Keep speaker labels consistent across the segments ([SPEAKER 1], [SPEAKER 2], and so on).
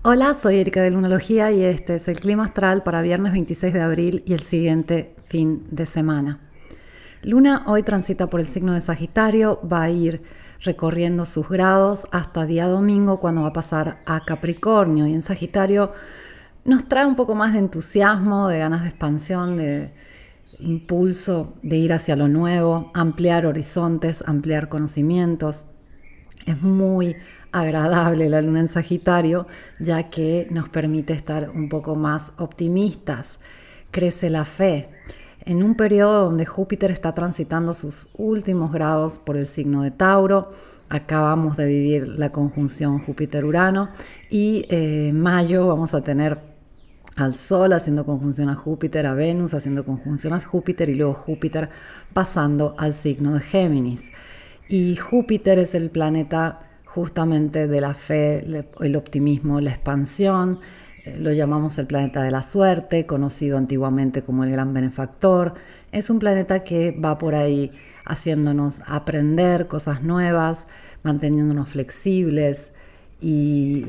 [SPEAKER 1] Hola, soy Erika de Lunalogía y este es el clima astral para viernes 26 de abril y el siguiente fin de semana. Luna hoy transita por el signo de Sagitario, va a ir recorriendo sus grados hasta día domingo cuando va a pasar a Capricornio, y en Sagitario nos trae un poco más de entusiasmo, de ganas de expansión, de impulso, de ir hacia lo nuevo, ampliar horizontes, ampliar conocimientos. Es muy agradable la luna en Sagitario, ya que nos permite estar un poco más optimistas. Crece la fe. En un periodo donde Júpiter está transitando sus últimos grados por el signo de Tauro, acabamos de vivir la conjunción Júpiter-Urano y en mayo vamos a tener al Sol haciendo conjunción a Júpiter, a Venus haciendo conjunción a Júpiter y luego Júpiter pasando al signo de Géminis. Y Júpiter es el planeta justamente de la fe, el optimismo, la expansión. Lo llamamos el planeta de la suerte, conocido antiguamente como el gran benefactor. Es un planeta que va por ahí haciéndonos aprender cosas nuevas, manteniéndonos flexibles y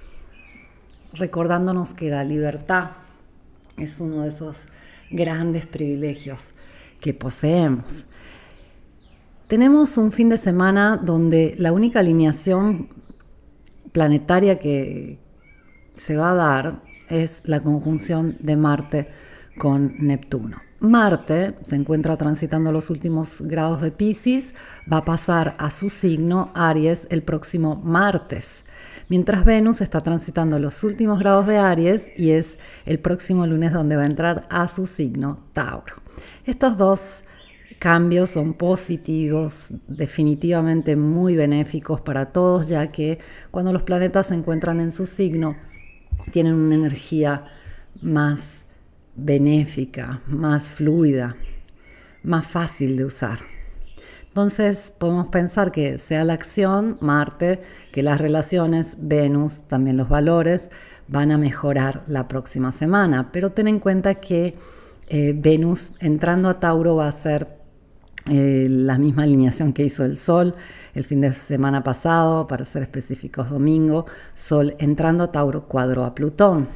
[SPEAKER 1] recordándonos que la libertad es uno de esos grandes privilegios que poseemos. Tenemos un fin de semana donde la única alineación planetaria que se va a dar es la conjunción de Marte con Neptuno. Marte se encuentra transitando los últimos grados de Piscis, va a pasar a su signo Aries el próximo martes, mientras Venus está transitando los últimos grados de Aries y es el próximo lunes donde va a entrar a su signo Tauro. Estos dos cambios son positivos, definitivamente muy benéficos para todos, ya que cuando los planetas se encuentran en su signo, tienen una energía más benéfica, más fluida, más fácil de usar. Entonces podemos pensar que sea la acción, Marte, que las relaciones, Venus, también los valores, van a mejorar la próxima semana. Pero ten en cuenta que Venus entrando a Tauro va a ser la misma alineación que hizo el Sol el fin de semana pasado, para ser específicos domingo. Sol entrando a Tauro cuadró a Plutón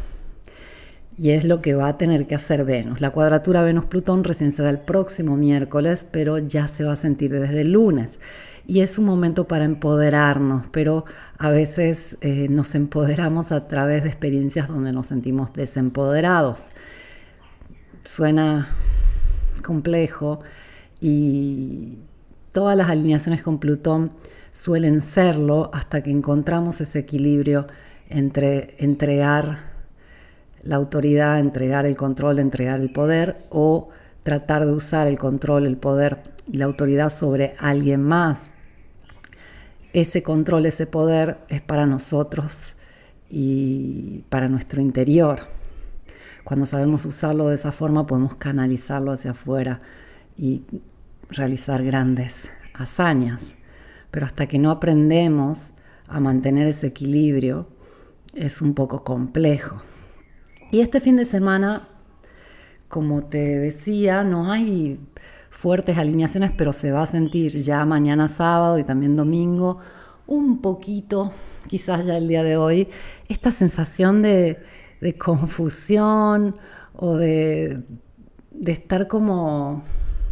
[SPEAKER 1] y es lo que va a tener que hacer Venus. La cuadratura Venus-Plutón recién se da el próximo miércoles, pero ya se va a sentir desde el lunes y es un momento para empoderarnos, pero a veces nos empoderamos a través de experiencias donde nos sentimos desempoderados. Suena complejo, y todas las alineaciones con Plutón suelen serlo hasta que encontramos ese equilibrio entre entregar la autoridad, entregar el control, entregar el poder, o tratar de usar el control, el poder y la autoridad sobre alguien más. Ese control, ese poder es para nosotros y para nuestro interior. Cuando sabemos usarlo de esa forma, podemos canalizarlo hacia afuera y realizar grandes hazañas. Pero hasta que no aprendemos a mantener ese equilibrio, es un poco complejo. Y este fin de semana, como te decía, no hay fuertes alineaciones, pero se va a sentir ya mañana sábado y también domingo, un poquito, quizás ya el día de hoy, esta sensación de confusión o de estar como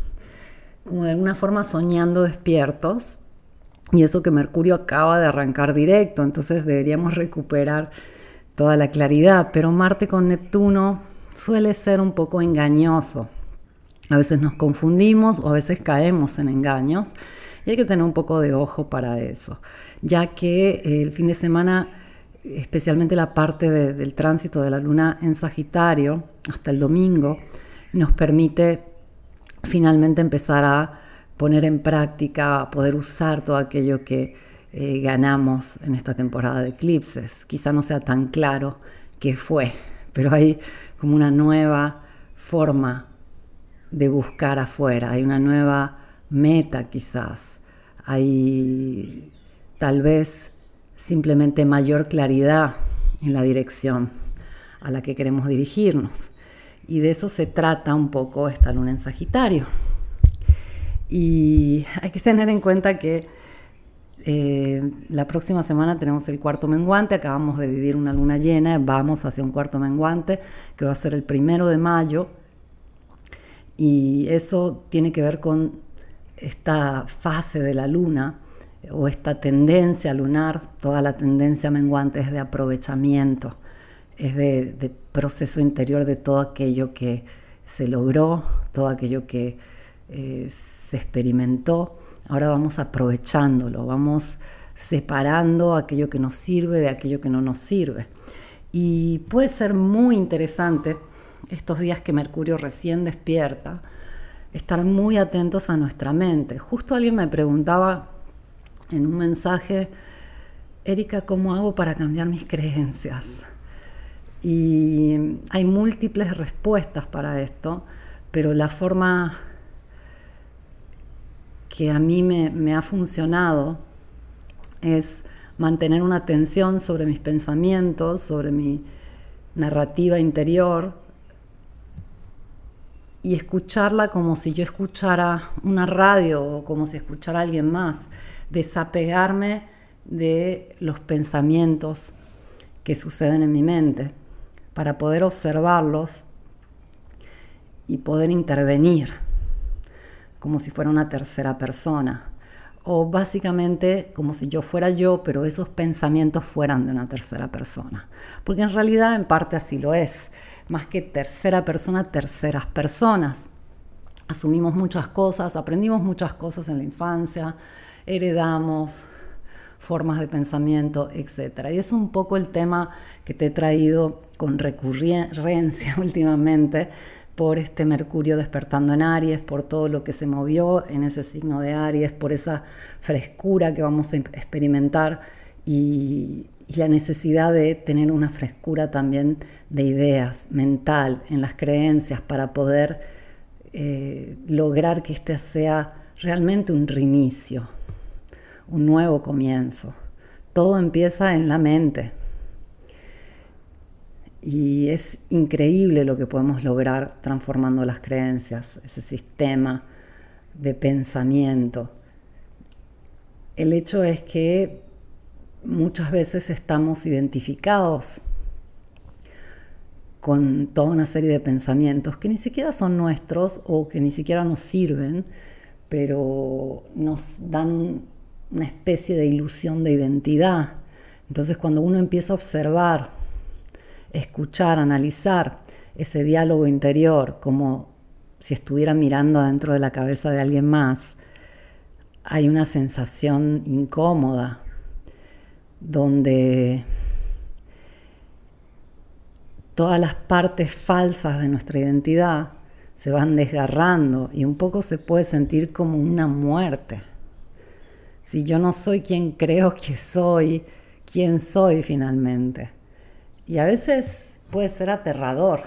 [SPEAKER 1] de alguna forma soñando despiertos, y eso que Mercurio acaba de arrancar directo, entonces deberíamos recuperar toda la claridad, pero Marte con Neptuno suele ser un poco engañoso. A veces nos confundimos o a veces caemos en engaños y hay que tener un poco de ojo para eso, ya que el fin de semana, especialmente la parte del tránsito de la luna en Sagitario hasta el domingo, nos permite finalmente empezar a poner en práctica, a poder usar todo aquello que ganamos en esta temporada de eclipses. Quizá no sea tan claro qué fue, pero hay como una nueva forma de buscar afuera, hay una nueva meta quizás, hay tal vez simplemente mayor claridad en la dirección a la que queremos dirigirnos. Y de eso se trata un poco esta luna en Sagitario. Y hay que tener en cuenta que La próxima semana tenemos el cuarto menguante, acabamos de vivir una luna llena, vamos hacia un cuarto menguante que va a ser el 1 de mayo, y eso tiene que ver con esta fase de la luna o esta tendencia lunar. Toda la tendencia menguante es de aprovechamiento, es de proceso interior de todo aquello que se logró, todo aquello que se experimentó. Ahora vamos aprovechándolo, vamos separando aquello que nos sirve de aquello que no nos sirve. Y puede ser muy interesante, estos días que Mercurio recién despierta, estar muy atentos a nuestra mente. Justo alguien me preguntaba en un mensaje: Erika, ¿cómo hago para cambiar mis creencias? Y hay múltiples respuestas para esto, pero la forma que a mí me ha funcionado es mantener una atención sobre mis pensamientos, sobre mi narrativa interior, y escucharla como si yo escuchara una radio o como si escuchara a alguien más. Desapegarme de los pensamientos que suceden en mi mente para poder observarlos y poder intervenir como si fuera una tercera persona, o básicamente como si yo fuera yo, pero esos pensamientos fueran de una tercera persona, porque en realidad en parte así lo es. Más que tercera persona, terceras personas. Asumimos muchas cosas, aprendimos muchas cosas en la infancia, heredamos formas de pensamiento, etc. Y es un poco el tema que te he traído con recurrencia últimamente, por este Mercurio despertando en Aries, por todo lo que se movió en ese signo de Aries, por esa frescura que vamos a experimentar y la necesidad de tener una frescura también de ideas, mental, en las creencias, para poder lograr que este sea realmente un reinicio, un nuevo comienzo. Todo empieza en la mente. Y es increíble lo que podemos lograr transformando las creencias, ese sistema de pensamiento. El hecho es que muchas veces estamos identificados con toda una serie de pensamientos que ni siquiera son nuestros o que ni siquiera nos sirven, pero nos dan una especie de ilusión de identidad. Entonces, cuando uno empieza a observar, escuchar, analizar ese diálogo interior como si estuviera mirando adentro de la cabeza de alguien más, hay una sensación incómoda donde todas las partes falsas de nuestra identidad se van desgarrando y un poco se puede sentir como una muerte. Si yo no soy quien creo que soy, ¿quién soy finalmente? Y a veces puede ser aterrador.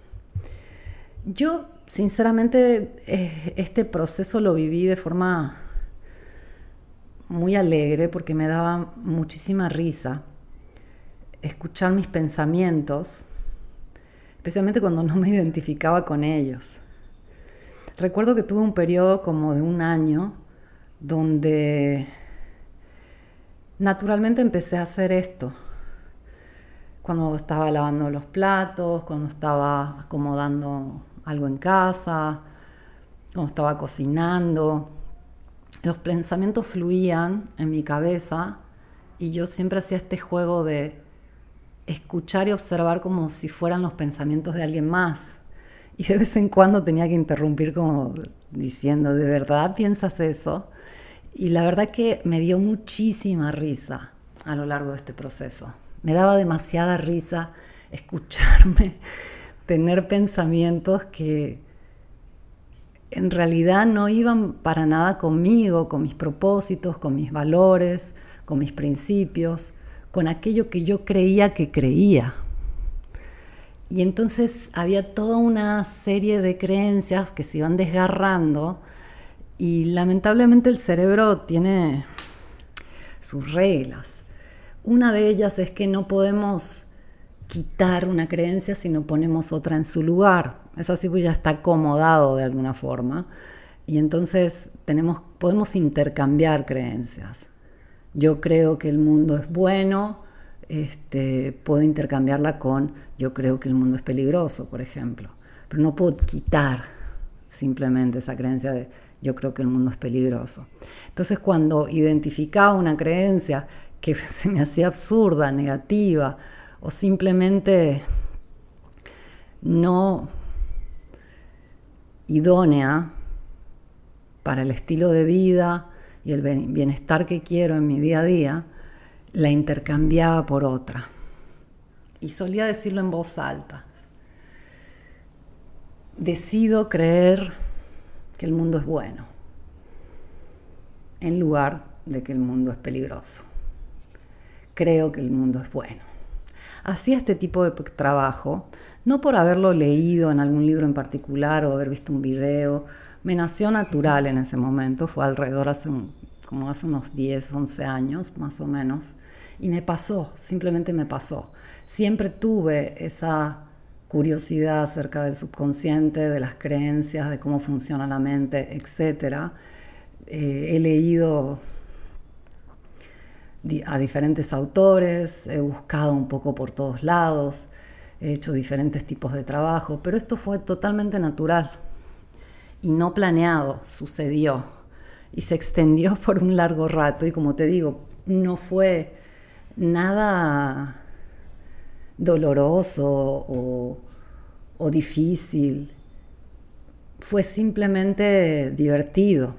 [SPEAKER 1] Yo, sinceramente, este proceso lo viví de forma muy alegre, porque me daba muchísima risa escuchar mis pensamientos, especialmente cuando no me identificaba con ellos. Recuerdo que tuve un periodo como de 1 año donde naturalmente empecé a hacer esto. Cuando estaba lavando los platos, cuando estaba acomodando algo en casa, cuando estaba cocinando, los pensamientos fluían en mi cabeza y yo siempre hacía este juego de escuchar y observar como si fueran los pensamientos de alguien más. Y de vez en cuando tenía que interrumpir como diciendo: ¿de verdad piensas eso? Y la verdad que me dio muchísima risa a lo largo de este proceso. Me daba demasiada risa escucharme, tener pensamientos que en realidad no iban para nada conmigo, con mis propósitos, con mis valores, con mis principios, con aquello que yo creía que creía. Y entonces había toda una serie de creencias que se iban desgarrando, y lamentablemente el cerebro tiene sus reglas. Una de ellas es que no podemos quitar una creencia si no ponemos otra en su lugar. Es así, pues ya está acomodado de alguna forma. Y entonces podemos intercambiar creencias. yo creo que el mundo es bueno, puedo intercambiarla con yo creo que el mundo es peligroso, por ejemplo. Pero no puedo quitar simplemente esa creencia de yo creo que el mundo es peligroso. Entonces, cuando identificaba una creencia que se me hacía absurda, negativa, o simplemente no idónea para el estilo de vida y el bienestar que quiero en mi día a día, la intercambiaba por otra. Y solía decirlo en voz alta. Decido creer que el mundo es bueno, en lugar de que el mundo es peligroso. Creo que el mundo es bueno. Hacía este tipo de trabajo, no por haberlo leído en algún libro en particular o haber visto un video. Me nació natural en ese momento, fue alrededor hace unos 10, 11 años más o menos, y me pasó, simplemente me pasó. Siempre tuve esa curiosidad acerca del subconsciente, de las creencias, de cómo funciona la mente, etc. He leído a diferentes autores, he buscado un poco por todos lados, he hecho diferentes tipos de trabajo, pero esto fue totalmente natural y no planeado, sucedió y se extendió por un largo rato y, como te digo, no fue nada doloroso o difícil, fue simplemente divertido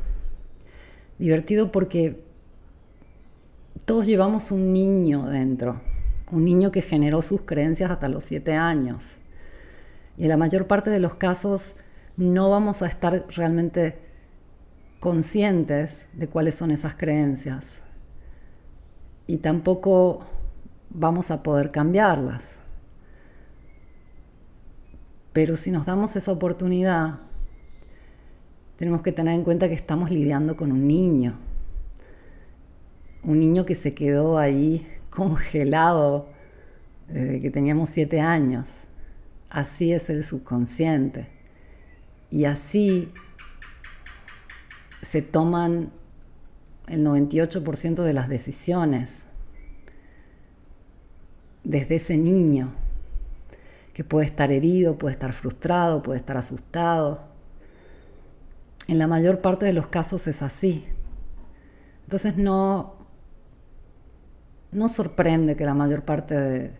[SPEAKER 1] porque todos llevamos un niño dentro, un niño que generó sus creencias hasta los 7 años. Y en la mayor parte de los casos no vamos a estar realmente conscientes de cuáles son esas creencias. Y tampoco vamos a poder cambiarlas. Pero si nos damos esa oportunidad, tenemos que tener en cuenta que estamos lidiando con un niño que se quedó ahí congelado desde que teníamos 7 años. Así es el subconsciente. Y así se toman el 98% de las decisiones desde ese niño, que puede estar herido, puede estar frustrado, puede estar asustado. En la mayor parte de los casos es así. Entonces no sorprende que la mayor parte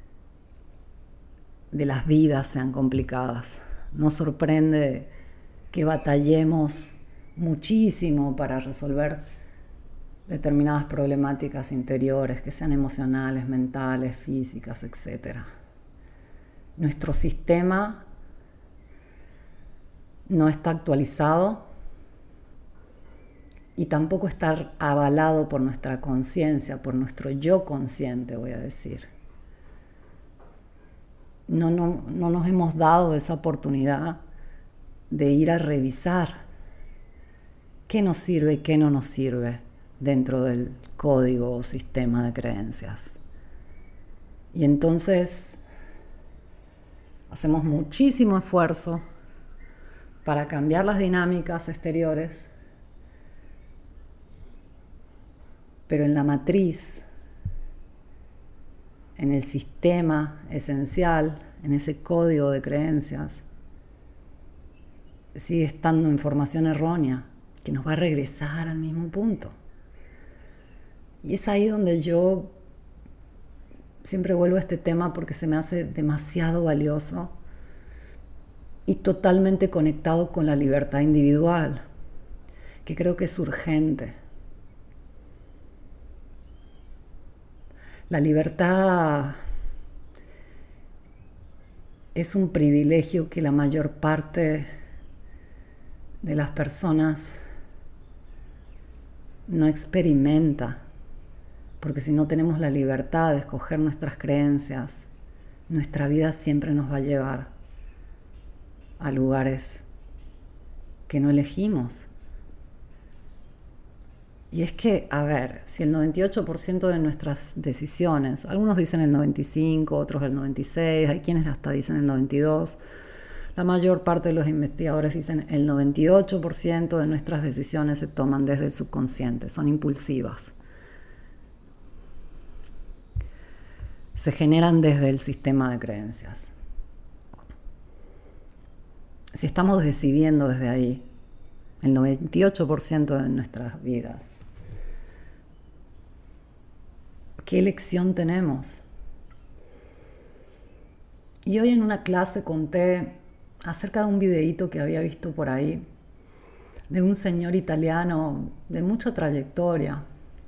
[SPEAKER 1] de las vidas sean complicadas. No sorprende que batallemos muchísimo para resolver determinadas problemáticas interiores, que sean emocionales, mentales, físicas, etc. Nuestro sistema no está actualizado y tampoco está avalado por nuestra conciencia, por nuestro yo consciente, voy a decir. No nos hemos dado esa oportunidad de ir a revisar qué nos sirve y qué no nos sirve dentro del código o sistema de creencias. Y entonces hacemos muchísimo esfuerzo para cambiar las dinámicas exteriores, pero en la matriz, en el sistema esencial, en ese código de creencias, sigue estando información errónea que nos va a regresar al mismo punto. Y es ahí donde yo siempre vuelvo a este tema porque se me hace demasiado valioso y totalmente conectado con la libertad individual, que creo que es urgente. La libertad es un privilegio que la mayor parte de las personas no experimenta, porque si no tenemos la libertad de escoger nuestras creencias, nuestra vida siempre nos va a llevar a lugares que no elegimos. Y es que, a ver, si el 98% de nuestras decisiones, algunos dicen el 95%, otros el 96%, hay quienes hasta dicen el 92%, la mayor parte de los investigadores dicen el 98% de nuestras decisiones se toman desde el subconsciente, son impulsivas. se generan desde el sistema de creencias. Si estamos decidiendo desde ahí, el 98% de nuestras vidas, ¿qué elección tenemos? Y hoy en una clase conté acerca de un videíto que había visto por ahí de un señor italiano de mucha trayectoria.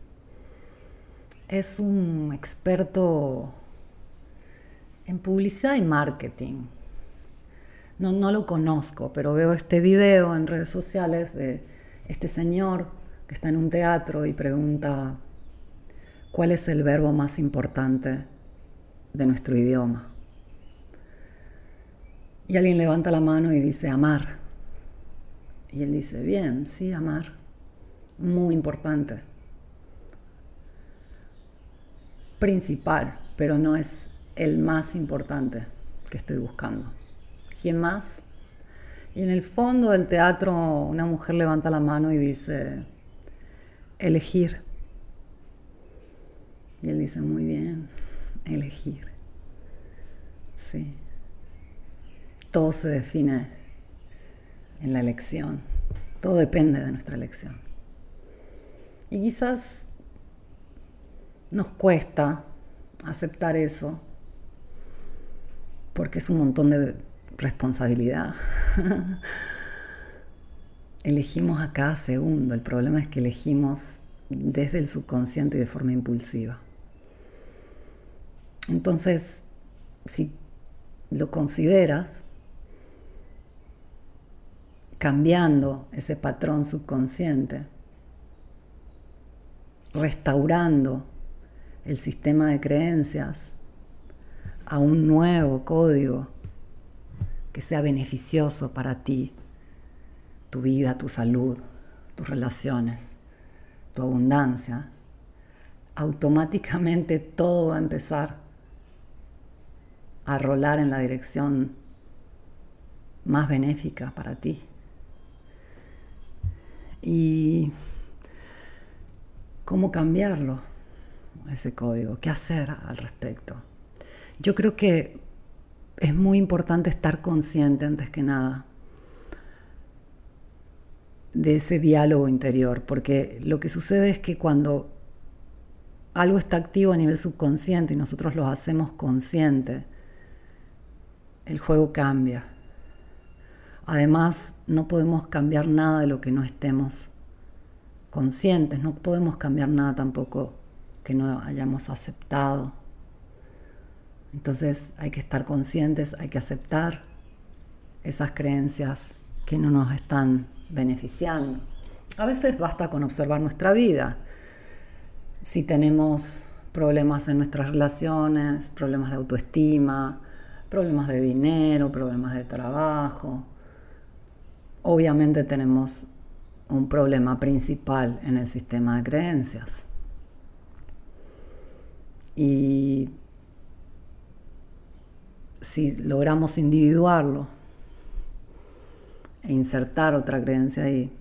[SPEAKER 1] Es un experto en publicidad y marketing. No lo conozco, pero veo este video en redes sociales de este señor que está en un teatro y pregunta ¿cuál es el verbo más importante de nuestro idioma? Y alguien levanta la mano y dice amar. Y él dice, bien, sí, amar. Muy importante. Principal, pero no es el más importante que estoy buscando. ¿Quién más? Y en el fondo del teatro una mujer levanta la mano y dice, elegir. Y él dice, muy bien, elegir. Sí. Todo se define en la elección. Todo depende de nuestra elección. Y quizás nos cuesta aceptar eso porque es un montón de responsabilidad. Elegimos a cada segundo. El problema es que elegimos desde el subconsciente y de forma impulsiva. Entonces, si lo consideras, cambiando ese patrón subconsciente, restaurando el sistema de creencias a un nuevo código que sea beneficioso para ti, tu vida, tu salud, tus relaciones, tu abundancia, automáticamente todo va a empezar a rolar en la dirección más benéfica para ti. ¿Y cómo cambiarlo, ese código? ¿Qué hacer al respecto? Yo creo que es muy importante estar consciente, antes que nada, de ese diálogo interior, porque lo que sucede es que cuando algo está activo a nivel subconsciente y nosotros lo hacemos consciente, el juego cambia. Además, no podemos cambiar nada de lo que no estemos conscientes, no podemos cambiar nada tampoco que no hayamos aceptado. Entonces hay que estar conscientes, hay que aceptar esas creencias que no nos están beneficiando. A veces basta con observar nuestra vida. Si tenemos problemas en nuestras relaciones, problemas de autoestima, problemas de dinero, problemas de trabajo, obviamente tenemos un problema principal en el sistema de creencias. Y si logramos individuarlo e insertar otra creencia ahí,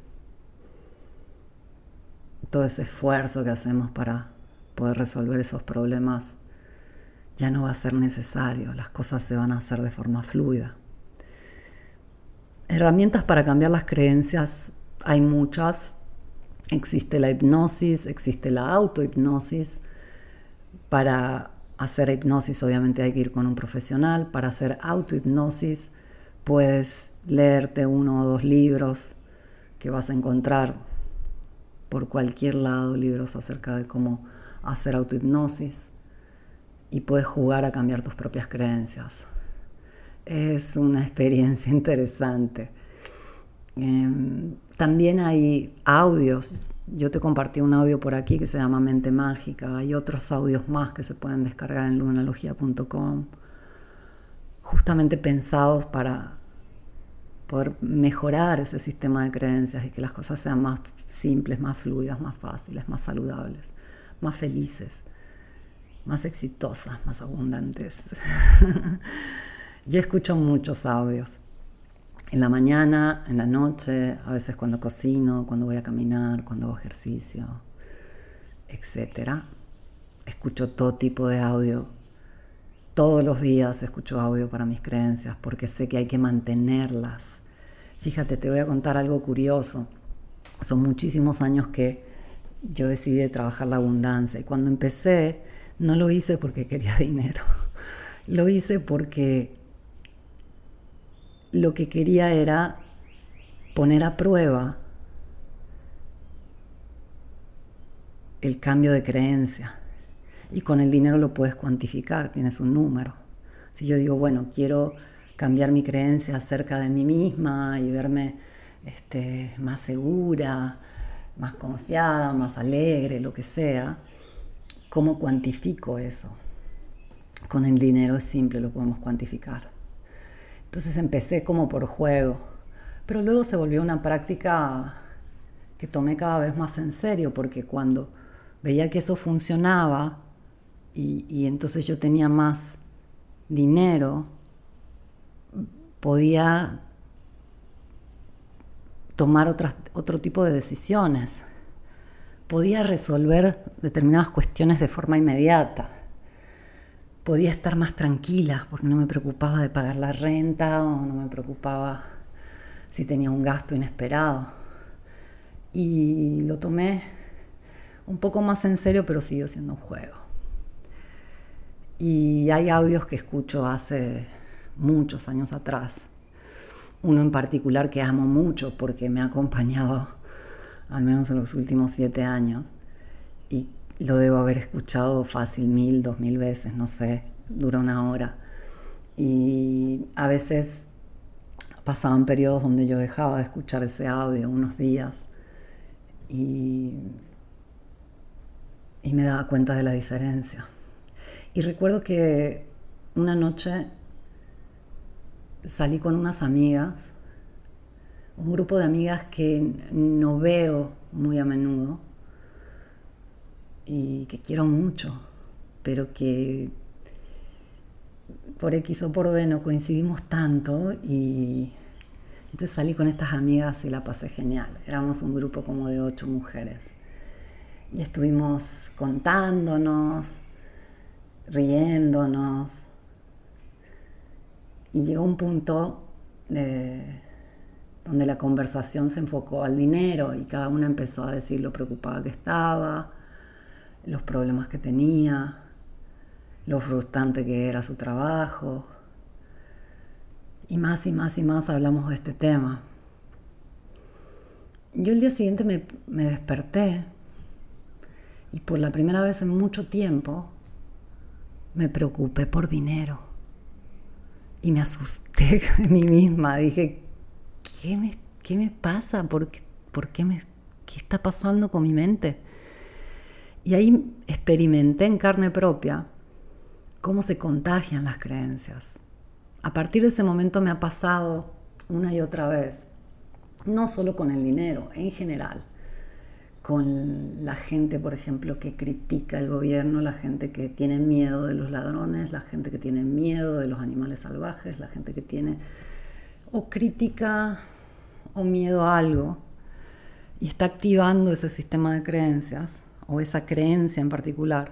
[SPEAKER 1] todo ese esfuerzo que hacemos para poder resolver esos problemas ya no va a ser necesario, las cosas se van a hacer de forma fluida. Herramientas para cambiar las creencias hay muchas. Existe la hipnosis, existe la autohipnosis. Para hacer hipnosis obviamente hay que ir con un profesional. Para hacer autohipnosis puedes leerte 1 o 2 libros que vas a encontrar por cualquier lado, libros acerca de cómo hacer autohipnosis, y puedes jugar a cambiar tus propias creencias. Es una experiencia interesante. También hay audios. Yo te compartí un audio por aquí que se llama Mente Mágica. Hay otros audios más que se pueden descargar en lunalogia.com, justamente pensados para poder mejorar ese sistema de creencias y que las cosas sean más simples, más fluidas, más fáciles, más saludables, más felices, más exitosas, más abundantes. Yo escucho muchos audios. En la mañana, en la noche, a veces cuando cocino, cuando voy a caminar, cuando hago ejercicio, etc. Escucho todo tipo de audio todos los días escucho audio para mis creencias porque sé que hay que mantenerlas. Fíjate, te voy a contar algo curioso. Son muchísimos años que yo decidí trabajar la abundancia y cuando empecé no lo hice porque quería dinero. Lo hice porque lo que quería era poner a prueba el cambio de creencia. Y con el dinero lo puedes cuantificar, tienes un número. Si yo digo, bueno, quiero cambiar mi creencia acerca de mí misma y verme más segura, más confiada, más alegre, lo que sea, ¿cómo cuantifico eso? Con el dinero es simple, lo podemos cuantificar. Entonces empecé como por juego, pero luego se volvió una práctica que tomé cada vez más en serio, porque cuando veía que eso funcionaba y entonces yo tenía más dinero, podía tomar otro tipo de decisiones. Podía resolver determinadas cuestiones de forma inmediata. Podía estar más tranquila porque no me preocupaba de pagar la renta o no me preocupaba si tenía un gasto inesperado. Y lo tomé un poco más en serio, pero siguió siendo un juego. Y hay audios que escucho hace muchos años atrás. Uno en particular que amo mucho porque me ha acompañado al menos en los últimos 7 años. Y lo debo haber escuchado fácil 1000, 2000 veces, no sé, dura 1 hora. Y a veces pasaban periodos donde yo dejaba de escuchar ese audio unos días y me daba cuenta de la diferencia. Y recuerdo que una noche salí con unas amigas, un grupo de amigas que no veo muy a menudo y que quiero mucho, pero que por X o por B no coincidimos tanto, y entonces salí con estas amigas y la pasé genial. Éramos un grupo como de 8 mujeres y estuvimos contándonos, riéndonos, y llegó un punto donde la conversación se enfocó al dinero y cada una empezó a decir lo preocupada que estaba, los problemas que tenía, lo frustrante que era su trabajo. Y más y más y más hablamos de este tema. Yo el día siguiente me desperté y por la primera vez en mucho tiempo me preocupé por dinero. Y me asusté de mí misma. Dije, ¿qué me pasa? ¿Qué está pasando con mi mente? Y ahí experimenté en carne propia cómo se contagian las creencias. A partir de ese momento me ha pasado una y otra vez, no solo con el dinero, en general, con la gente, por ejemplo, que critica el gobierno, la gente que tiene miedo de los ladrones, la gente que tiene miedo de los animales salvajes, la gente que tiene o crítica o miedo a algo y está activando ese sistema de creencias o esa creencia en particular,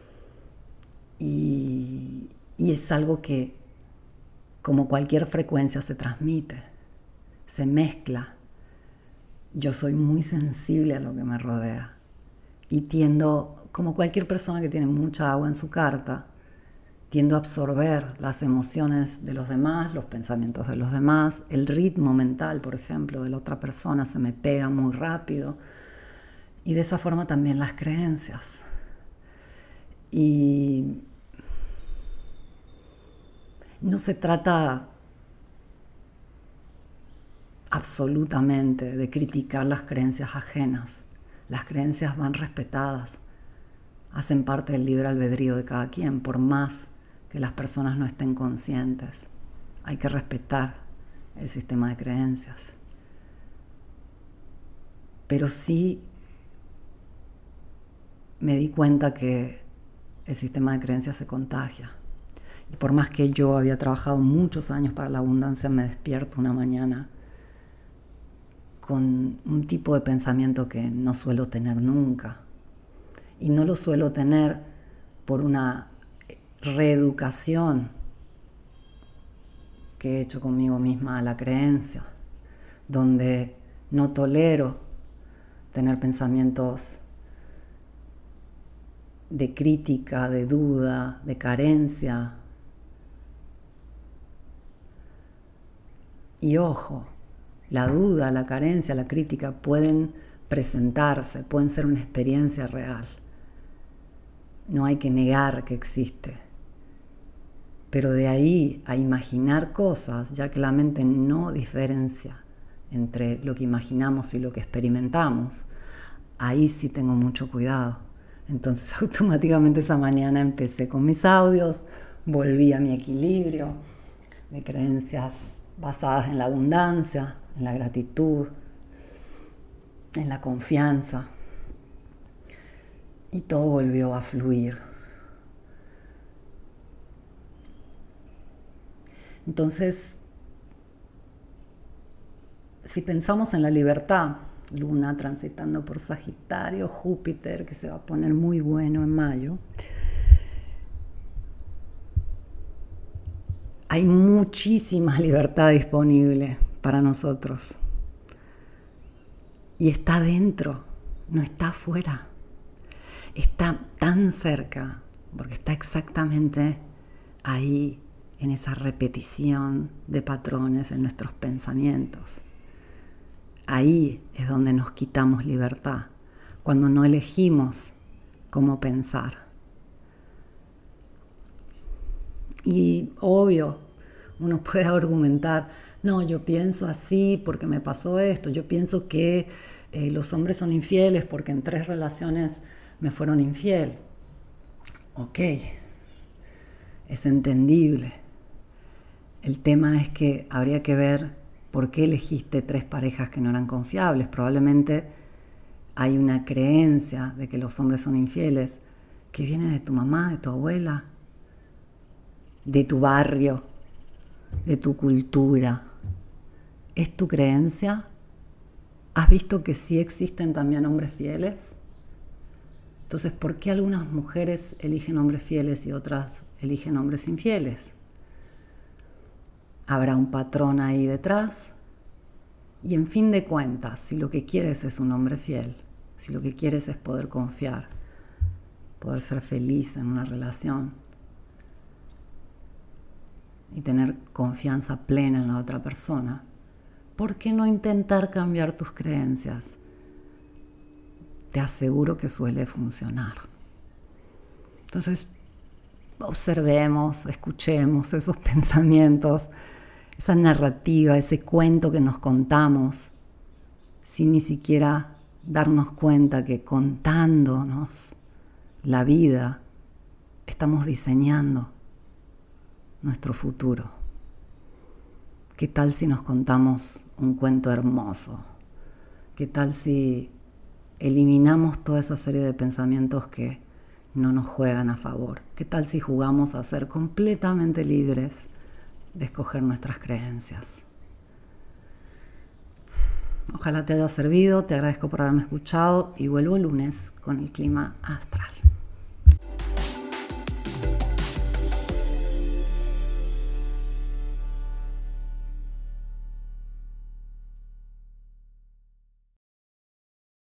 [SPEAKER 1] y es algo que, como cualquier frecuencia, se transmite, se mezcla. Yo soy muy sensible a lo que me rodea y tiendo, como cualquier persona que tiene mucha agua en su carta, tiendo a absorber las emociones de los demás, los pensamientos de los demás, el ritmo mental, por ejemplo, de la otra persona se me pega muy rápido, y de esa forma también las creencias. Y no se trata absolutamente de criticar las creencias ajenas. Las creencias van respetadas, hacen parte del libre albedrío de cada quien, por más que las personas no estén conscientes. Hay que respetar el sistema de creencias. Pero sí me di cuenta que el sistema de creencias se contagia. Y por más que yo había trabajado muchos años para la abundancia, me despierto una mañana con un tipo de pensamiento que no suelo tener nunca. Y no lo suelo tener por una reeducación que he hecho conmigo misma a la creencia, donde no tolero tener pensamientos de crítica, de duda, de carencia. Y ojo, la duda, la carencia, la crítica pueden presentarse, pueden ser una experiencia real. No hay que negar que existe. Pero de ahí a imaginar cosas, ya que la mente no diferencia entre lo que imaginamos y lo que experimentamos, ahí sí tengo mucho cuidado. Entonces automáticamente esa mañana empecé con mis audios, volví a mi equilibrio de creencias basadas en la abundancia, en la gratitud, en la confianza, y todo volvió a fluir. Entonces, si pensamos en la libertad, Luna transitando por Sagitario, Júpiter, que se va a poner muy bueno en mayo, hay muchísima libertad disponible para nosotros. Y está dentro, no está afuera. Está tan cerca, porque está exactamente ahí, en esa repetición de patrones en nuestros pensamientos. Ahí es donde nos quitamos libertad, cuando no elegimos cómo pensar. Y obvio, uno puede argumentar, no, yo pienso así porque me pasó esto, yo pienso que los hombres son infieles porque en 3 relaciones me fueron infiel. Ok, es entendible. El tema es que habría que ver por qué elegiste 3 parejas que no eran confiables. Probablemente hay una creencia de que los hombres son infieles que viene de tu mamá, de tu abuela, de tu barrio, de tu cultura. ¿Es tu creencia? ¿Has visto que sí existen también hombres fieles? Entonces, ¿por qué algunas mujeres eligen hombres fieles y otras eligen hombres infieles? Habrá un patrón ahí detrás. Y en fin de cuentas, si lo que quieres es un hombre fiel, si lo que quieres es poder confiar, poder ser feliz en una relación y tener confianza plena en la otra persona, ¿por qué no intentar cambiar tus creencias? Te aseguro que suele funcionar. Entonces, observemos, escuchemos esos pensamientos, esa narrativa, ese cuento que nos contamos, sin ni siquiera darnos cuenta que contándonos la vida estamos diseñando nuestro futuro. ¿Qué tal si nos contamos un cuento hermoso? ¿Qué tal si eliminamos toda esa serie de pensamientos que no nos juegan a favor? ¿Qué tal si jugamos a ser completamente libres de escoger nuestras creencias? Ojalá te haya servido, te agradezco por haberme escuchado y vuelvo el lunes con el clima astral.